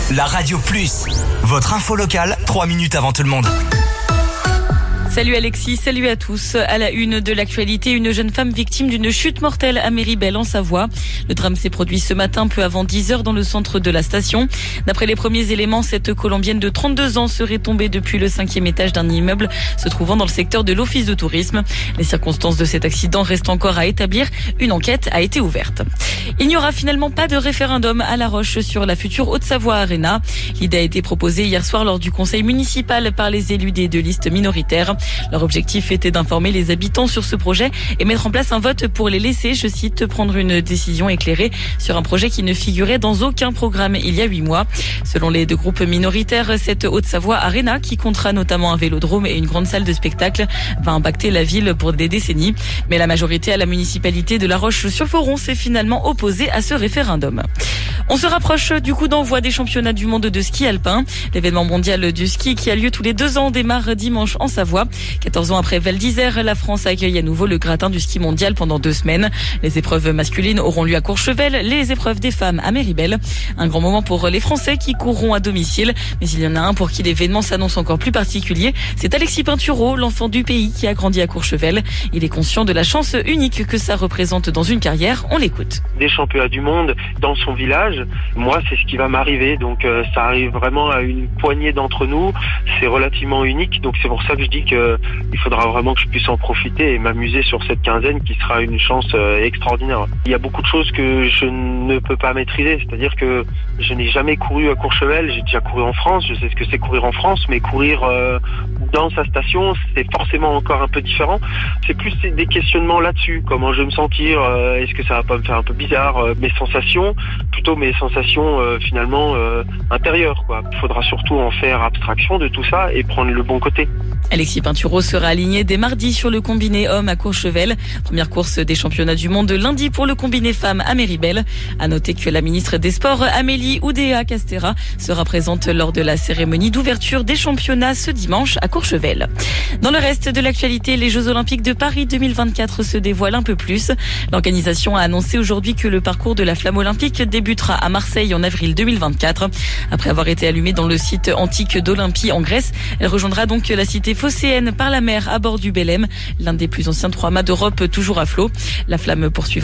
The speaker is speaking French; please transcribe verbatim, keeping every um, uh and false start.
La Radio Plus, votre info locale, trois minutes avant tout le monde. Salut Alexis, salut à tous. À la une de l'actualité, une jeune femme victime d'une chute mortelle à Méribel en Savoie. Le drame s'est produit ce matin peu avant dix heures dans le centre de la station. D'après les premiers éléments, cette Colombienne de trente-deux ans serait tombée depuis le cinquième étage d'un immeuble se trouvant dans le secteur de l'office de tourisme. Les circonstances de cet accident restent encore à établir. Une enquête a été ouverte. Il n'y aura finalement pas de référendum à La Roche sur la future Haute-Savoie Arena. L'idée a été proposée hier soir lors du conseil municipal par les élus des deux listes minoritaires. Leur objectif était d'informer les habitants sur ce projet et mettre en place un vote pour les laisser, je cite, prendre une décision éclairée sur un projet qui ne figurait dans aucun programme il y a huit mois. Selon les deux groupes minoritaires, cette Haute-Savoie Arena, qui comptera notamment un vélodrome et une grande salle de spectacle, va impacter la ville pour des décennies. Mais la majorité à la municipalité de La Roche-sur-Foron s'est finalement opposée à ce référendum. On se rapproche du coup d'envoi des championnats du monde de ski alpin. L'événement mondial du ski qui a lieu tous les deux ans démarre dimanche en Savoie. quatorze ans après Val d'Isère, la France accueille à nouveau le gratin du ski mondial pendant deux semaines. Les épreuves masculines auront lieu à Courchevel, les épreuves des femmes à Méribel. Un grand moment pour les Français qui courront à domicile. Mais il y en a un pour qui l'événement s'annonce encore plus particulier. C'est Alexis Pinturo, l'enfant du pays qui a grandi à Courchevel. Il est conscient de la chance unique que ça représente dans une carrière. On l'écoute. Des championnats du monde dans son village. Moi, c'est ce qui va m'arriver. Donc, euh, ça arrive vraiment à une poignée d'entre nous. C'est relativement unique. Donc, c'est pour ça que je dis que il faudra vraiment que je puisse en profiter et m'amuser sur cette quinzaine qui sera une chance euh, extraordinaire. Il y a beaucoup de choses que je ne peux pas maîtriser. C'est-à-dire que je n'ai jamais couru à Courchevel. J'ai déjà couru en France. Je sais ce que c'est courir en France, mais courir euh, dans sa station, c'est forcément encore un peu différent. C'est plus des questionnements là-dessus. Comment je vais me sentir? euh, Est-ce que ça va pas me faire un peu bizarre? euh, Mes sensations, plutôt mes sensations euh, finalement euh, intérieures, quoi. Il faudra surtout en faire abstraction de tout ça et prendre le bon côté. Alexis Pinturo sera aligné dès mardi sur le combiné homme à Courchevel. Première course des championnats du monde lundi pour le combiné femmes à Méribel. À noter que la ministre des Sports, Amélie Oudéa-Castéra, sera présente lors de la cérémonie d'ouverture des championnats ce dimanche à Courchevel. Dans le reste de l'actualité, les Jeux Olympiques de Paris deux mille vingt-quatre se dévoilent un peu plus. L'organisation a annoncé aujourd'hui que le parcours de la flamme olympique débutera à Marseille en avril deux mille vingt-quatre. Après avoir été allumée dans le site antique d'Olympie en Grèce, elle rejoindra donc la cité phocéenne par la mer à bord du Belém, l'un des plus anciens trois mâts d'Europe toujours à flot. La flamme poursuivra